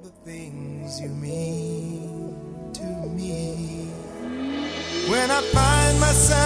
the things you mean to me. When I find myself